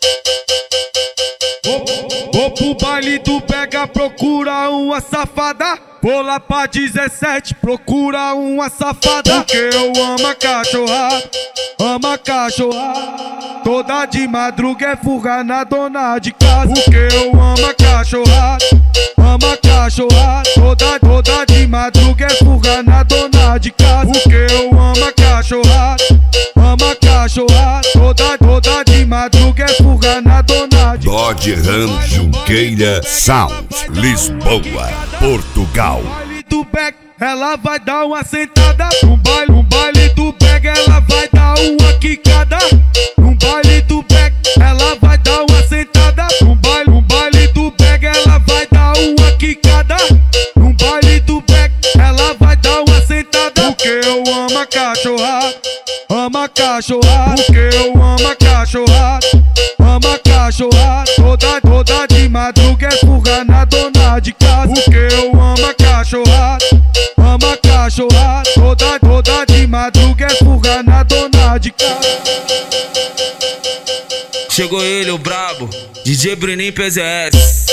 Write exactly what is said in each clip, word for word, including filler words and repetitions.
Vou pro baile do Pega, procura uma safada. Vou lá pra dezessete, procura uma safada. Porque eu amo a cachorrada, amo a cachorrada. Toda de madruga é fuga na dona de casa. Porque eu amo a cachorrada, amo a cachorrada. Toda, toda de madruga é fuga na dona de casa. Porque eu amo a cachorrada, amo a cachorrada. Toda, toda de madruga é fuga na dona de casa. Dodge Ram Junqueira Sound, Lisboa, Portugal. No baile do Beck, ela vai dar uma sentada. No baile, no baile do Beck, ela vai dar uma quicada. No baile do Beck, ela vai dar uma sentada. No baile, no baile do Beck, ela vai dar uma quicada. No baile do Beck, ela vai dar uma sentada. Porque eu amo a cachorrada, amo a cachorrada. Porque eu amo a cachorrada, amo a cachorrada. Toda, toda de madruga é fuga na dona de casa. Porque eu amo a cachorrada, amo a cachorrada. Toda, toda de madruga é fuga na dona de casa. Chegou ele, o brabo, D J Bruninho P Z S.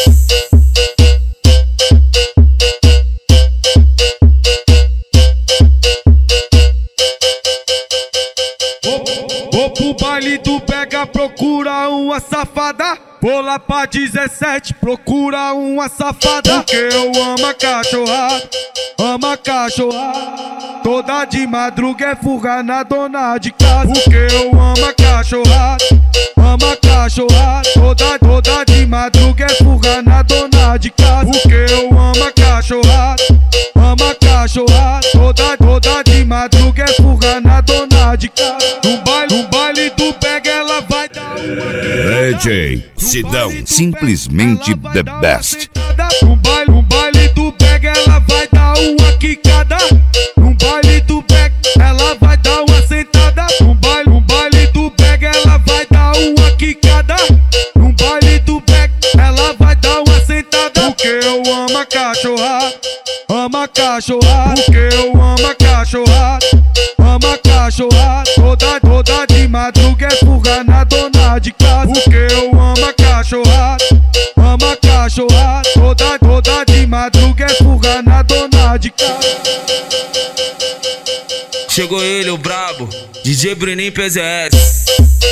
Vou pro baile do Pega, procura uma safada. Vou lá pra dezessete, procura uma safada. Porque eu amo a cachorrada, amo a cachorrada. Toda de madruga é fuga na dona de casa. Porque eu amo a cachorrada, amo a cachorrada. Toda, toda de madruga é fuga na dona de casa. Porque eu amo a cachorrada, amo a cachorrada. Toda, toda de madruga é fuga na dona de casa. No baile, no baile do Pega, ela vai dar uma D J Sidão, simplesmente the best. No baile, no baile do Pega, ela vai dar uma quicada. No baile do Pega, ela vai dar uma sentada. No baile, no baile do Pega, ela vai dar uma quicada. No baile do Pega, ela vai dar uma sentada. Porque eu amo a cachorrada, amo a cachorrada. Porque eu amo a cachorrada, amo a cachorrada. Toda, toda de madruga é fuga na dona de casa. Porque eu amo a cachorrada, amo a cachorrada. Toda, toda de madruga é fuga na dona de casa. Chegou ele, o brabo, D J Bruninho P Z S.